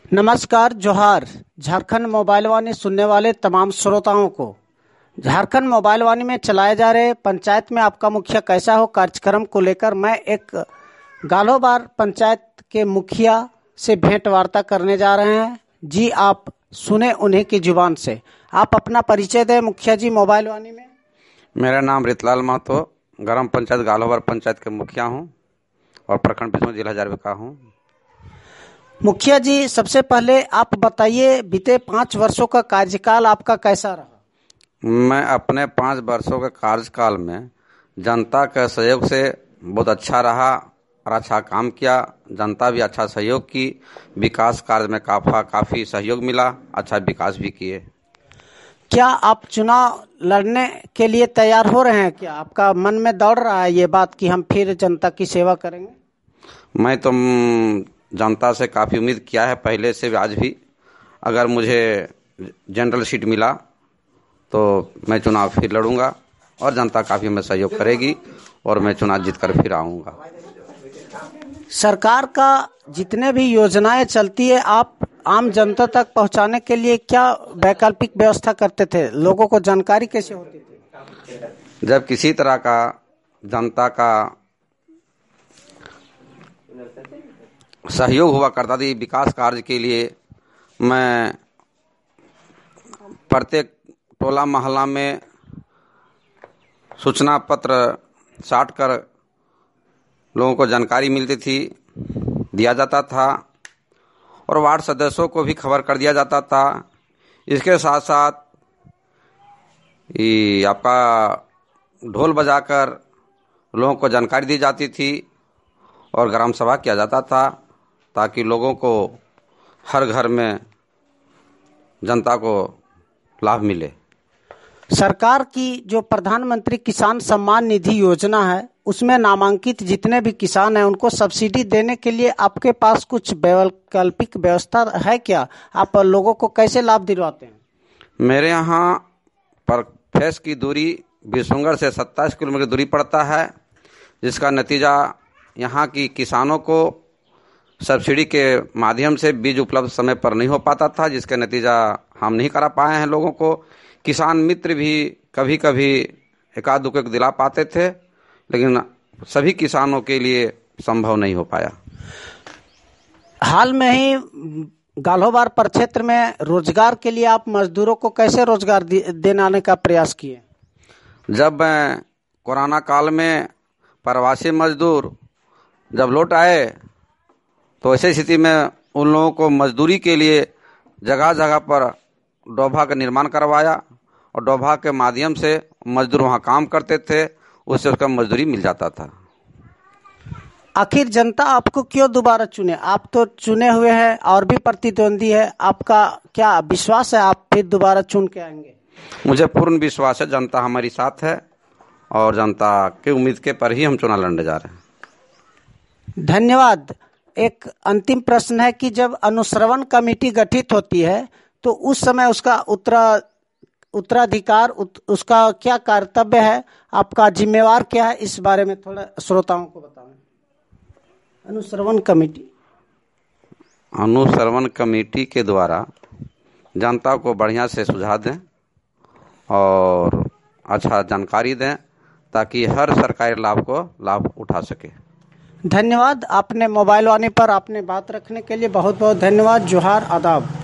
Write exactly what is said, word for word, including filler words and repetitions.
नमस्कार, जोहार। झारखंड मोबाइल वाणी सुनने वाले तमाम श्रोताओं को झारखंड मोबाइल वाणी में चलाए जा रहे पंचायत में आपका मुखिया कैसा हो कार्यक्रम को लेकर मैं एक गालोबार पंचायत के मुखिया से भेंट वार्ता करने जा रहे हैं। जी, आप सुने उन्हीं की जुबान से। आप अपना परिचय दें मुखिया जी मोबाइल वाणी में। मेरा नाम रितलाल महतो, ग्राम पंचायत गालोबार पंचायत के मुखिया हूँ और प्रखंड बिस्वा जिला हजारीबाग का हूँ। मुखिया जी, सबसे पहले आप बताइए, बीते पाँच वर्षों का कार्यकाल आपका कैसा रहा? मैं अपने पाँच वर्षों के कार्यकाल में जनता के सहयोग से बहुत अच्छा रहा और अच्छा काम किया। जनता भी अच्छा सहयोग की, विकास कार्य में काफा काफ़ी सहयोग मिला, अच्छा विकास भी किए। क्या आप चुनाव लड़ने के लिए तैयार हो रहे हैं? क्या आपका मन में दौड़ रहा है ये बात कि हम फिर जनता की सेवा करेंगे? मैं तो जनता से काफ़ी उम्मीद किया है पहले से, आज भी। अगर मुझे जनरल सीट मिला तो मैं चुनाव फिर लड़ूंगा और जनता काफ़ी हमें सहयोग करेगी और मैं चुनाव जीतकर फिर आऊंगा। सरकार का जितने भी योजनाएं चलती है, आप आम जनता तक पहुंचाने के लिए क्या वैकल्पिक व्यवस्था करते थे? लोगों को जानकारी कैसे होती थी? जब किसी तरह का जनता का सहयोग हुआ करता थी विकास कार्य के लिए, मैं प्रत्येक टोला मोहल्ला में सूचना पत्र साट कर लोगों को जानकारी मिलती थी, दिया जाता था और वार्ड सदस्यों को भी खबर कर दिया जाता था। इसके साथ साथ ये आपका ढोल बजाकर लोगों को जानकारी दी जाती थी और ग्राम सभा किया जाता था ताकि लोगों को हर घर में जनता को लाभ मिले। सरकार की जो प्रधानमंत्री किसान सम्मान निधि योजना है, उसमें नामांकित जितने भी किसान हैं उनको सब्सिडी देने के लिए आपके पास कुछ वैकल्पिक व्यवस्था है क्या? आप लोगों को कैसे लाभ दिलवाते हैं? मेरे यहाँ पर फेस की दूरी बिशुंगर से सत्ताईस किलोमीटर की दूरी पड़ता है, जिसका नतीजा यहाँ की किसानों को सब्सिडी के माध्यम से बीज उपलब्ध समय पर नहीं हो पाता था, जिसका नतीजा हम नहीं करा पाए हैं लोगों को। किसान मित्र भी कभी कभी एकाध दो एक दिला पाते थे, लेकिन सभी किसानों के लिए संभव नहीं हो पाया। हाल में ही गालोबार प्रक्षेत्र में रोजगार के लिए आप मजदूरों को कैसे रोजगार देने का प्रयास किए? जब कोरोना काल में प्रवासी मजदूर जब लौट आए तो ऐसी स्थिति में उन लोगों को मजदूरी के लिए जगह जगह पर डोभा का निर्माण करवाया और डोभा के माध्यम से मजदूर वहाँ काम करते थे, उससे उसका मजदूरी मिल जाता था। आखिर जनता आपको क्यों दोबारा चुने? आप तो चुने हुए हैं और भी प्रतिद्वंदी है, आपका क्या विश्वास है आप फिर दोबारा चुन के आएंगे? मुझे पूर्ण विश्वास है, जनता हमारी साथ है और जनता के उम्मीद के पर ही हम चुनाव लड़ने जा रहे हैं। धन्यवाद। एक अंतिम प्रश्न है कि जब अनुश्रवण कमेटी गठित होती है तो उस समय उसका उत्तरा उत्तराधिकार उत, उसका क्या कर्तव्य है, आपका जिम्मेवार क्या है, इस बारे में थोड़ा श्रोताओं को बताएं। अनुश्रवण कमेटी अनुश्रवण कमेटी के द्वारा जनता को बढ़िया से सुझाव दें और अच्छा जानकारी दें ताकि हर सरकारी लाभ को लाभ उठा सके। धन्यवाद। आपने मोबाइल वाणी पर आपने बात रखने के लिए बहुत बहुत धन्यवाद। जोहार, आदाब।